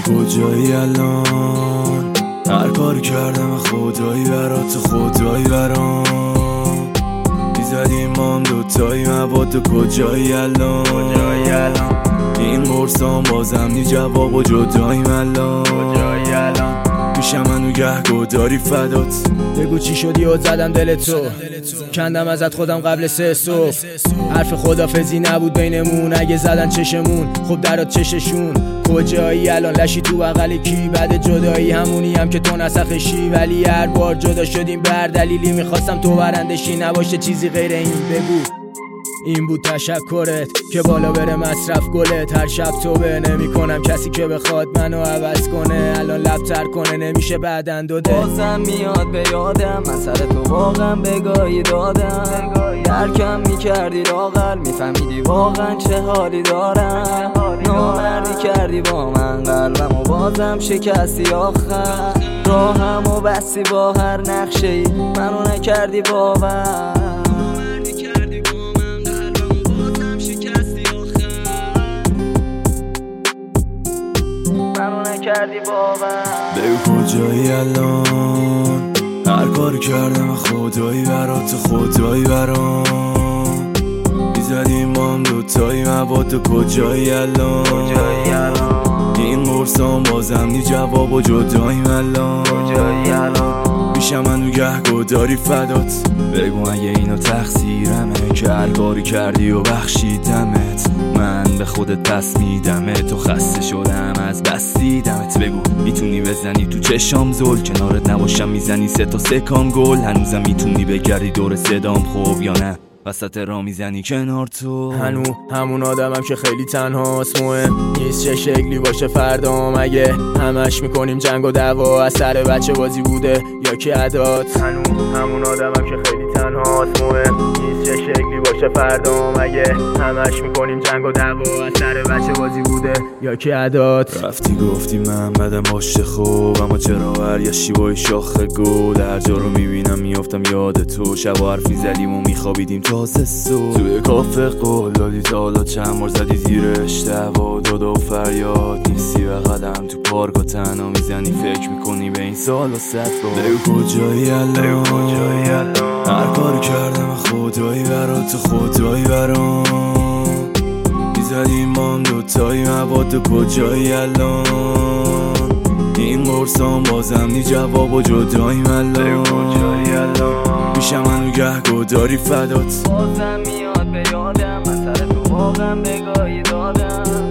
کجایی الان؟ هر کاری کردم خدایی برات، خدایی برام میزدیم ما هم دوتایی مواد. تو کجایی الان؟ این قرصام بازم نی جواب و جداییم الان. پیشم منو گهگداری فدات. بگو چی شدی و زدم دل تو، کندم ازت خودم قبل 3 صبح. حرف خدافزی نبود بینمون، اگه زدن چشمون خب درات چششون. کجایی الان؟ لشی تو بغل کی؟ بعد جدایی همونی هم که تو نسخشی. ولی هر بار جدا شدیم بر دلیلی، میخواستم تو برندشی نباشه چیزی غیر این. بگو این بود تشکرت که بالا بره مصرف گلت. هر شب توبه نمی کنم کسی که بخواد منو عوض کنه. الان لبتر کنه نمیشه بعدن دوده. بازم میاد به یادم من سر تو واقعا بگاهی دادم. درکم میکردی لاغر میفهمیدی واقعا چه حالی دارم. نامردی کردی با من قلبم و بازم شکستی آخر. راهم و بستی با هر نقشه ای منو نکردی باور. بگو کجایی الان؟ هر کاری کردم خدایی برات، خدایی برام میزدیم ما هم دوتایی مواد. تو کجایی الان؟ این قرصام بازم نی جواب و جداییم الان. پیشم منو گهگداری فدات. بگو اگه اینو تقصیرمه که هر کاری کردی و بخشیدمت. من به خودت پس میدمت، تو خسته شدم از بس دیدمت. بگو میتونی بزنی تو چشام زل، کنارت نباشم میزنی 3 تا 3 کام گل. هنوزم میتونی بگردی دور صدام خوب یا نه وسط را میزنی کنار تو. همون آدمم که خیلی تنهاست، مهم نیست چه شکلی باشه فردام. اگه همش میکنیم جنگ و دعوا، از سر بچه بازی بوده یا که عدات. همون آدمم که خیلی تنهاست، مهم نیست چه شکلی باشه فردام. اگه همش میکنیم جنگ و دعوا، از سر بچه بازی بوده یا که عدات. رفتی گفتی من بدم باشه خوب، اما چرا برگشتی با شاخ گل؟ هر جا رو میبینم میافتم یاد تو. شب و حرف میزدیم و میخوابیدیم تازه صبح. توی کافه قول دادی تا حالا چند بار زدی زیرش دعوا داد و فریاد. نیستی بغلم تو پارک و تنها میزنی فکر میکنی به این سال و 100 بار. بگو کجایی الان؟ هر کاری کردم خدایی برات، خدایی برام میزدیم ما هم دوتایی مواد. تو کجایی الان؟ این قرصام بازم نی جواب و جداییم الان. پیشم منو گهگداری فدات. بازم میاد به یادم من سر تو واقعا بگاهی دادم.